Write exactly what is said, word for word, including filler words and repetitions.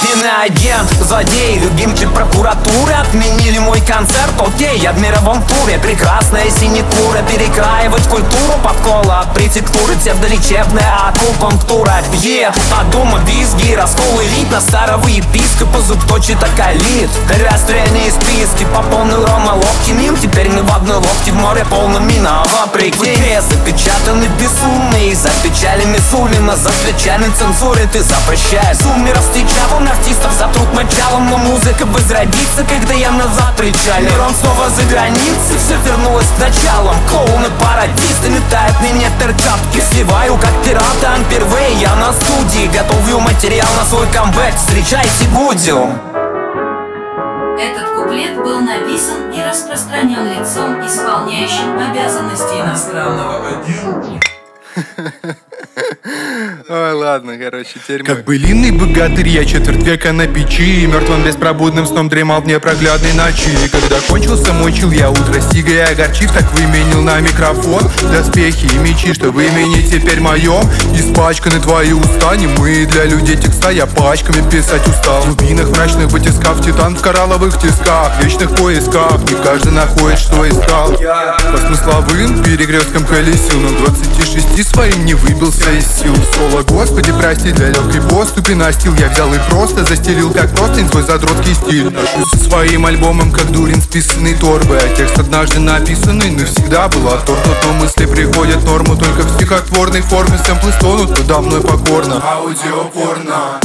Следственный агент, злодей, любимчик прокуратуры. Отменили мой концерт, окей, я в мировом туре. Прекрасная синекура, перекраивать культуру. Подкола от префектуры, псевдолечебная акупунктура. Е, от дома визги, раскол элит на старого епископа. Зуб точит околит, расстрельные списки. Пополнил Рома лодки мим, теперь мы в одной лодке в море полном минова. Прикинь, запечатаны безумные, за печалями Сулина, за плечами цензуры ты запрещаешь. Суммеров встречал артистов за труд мочалом, но музыка возродится, когда я назад причалил. Мир он снова за границей, все вернулось к началам. Клоуны пародисты метают мне перчатки. Сливаю как пирата впервые, я на студии. Готовлю материал на свой камбэк, встречайте Гудю. Этот куплет был написан и распространен лицом, исполняющим обязанности иностранного агента. Ой, ладно, короче, теперь мы... Как былинный богатырь, я четверть века на печи. Мертвым беспробудным сном дремал в непроглядной ночи. Когда кончился мой чил, я утро сигая огорчив, так выменил на микрофон доспехи и мечи, что в имени теперь моем испачканы твои уста. Немые для людей текста, я пачками писать устал. В глубинах мрачных батискаф, титан в коралловых тисках, в вечных поисках не каждый находит, что искал. По смысловым перекресткам колесил, но двадцати шести своим не выбился из сил. Соло, господи, прости, для легкой поступи настил. Я взял и просто застелил, как простынь, свой задротский стиль. Ношусь со своим альбомом, как дурень с писаной торбой. А текст однажды написанный навсегда был отторгнут. Но мысли приходят в норму только в стихотворной форме. Сэмплы стонут подо мной покорно. Аудиопорно.